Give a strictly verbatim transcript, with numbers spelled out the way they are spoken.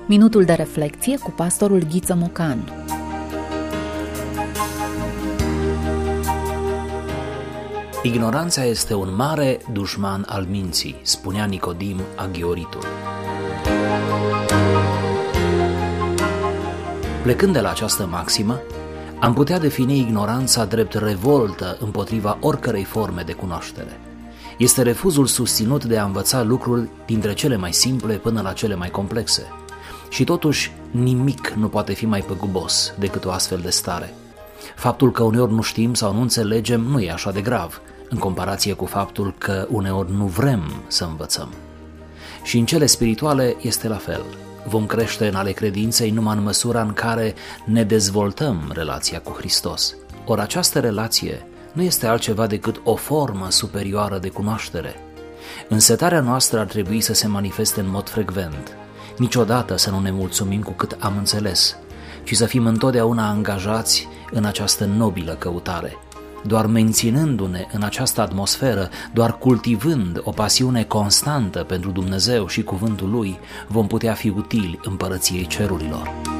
Minutul de reflecție cu pastorul Ghiță Mocan. Ignoranța este un mare dușman al minții, spunea Nicodim Aghioritul. Plecând de la această maximă, am putea defini ignoranța drept revoltă împotriva oricărei forme de cunoaștere. Este refuzul susținut de a învăța lucruri dintre cele mai simple până la cele mai complexe. Și totuși, nimic nu poate fi mai păgubos decât o astfel de stare. Faptul că uneori nu știm sau nu înțelegem nu e așa de grav, în comparație cu faptul că uneori nu vrem să învățăm. Și în cele spirituale este la fel. Vom crește în ale credinței numai în măsura în care ne dezvoltăm relația cu Hristos. Ori această relație nu este altceva decât o formă superioară de cunoaștere. Însetarea noastră ar trebui să se manifeste în mod frecvent. Niciodată să nu ne mulțumim cu cât am înțeles, ci să fim întotdeauna angajați în această nobilă căutare. Doar menținându-ne în această atmosferă, doar cultivând o pasiune constantă pentru Dumnezeu și cuvântul Lui, vom putea fi utili împărăției cerurilor.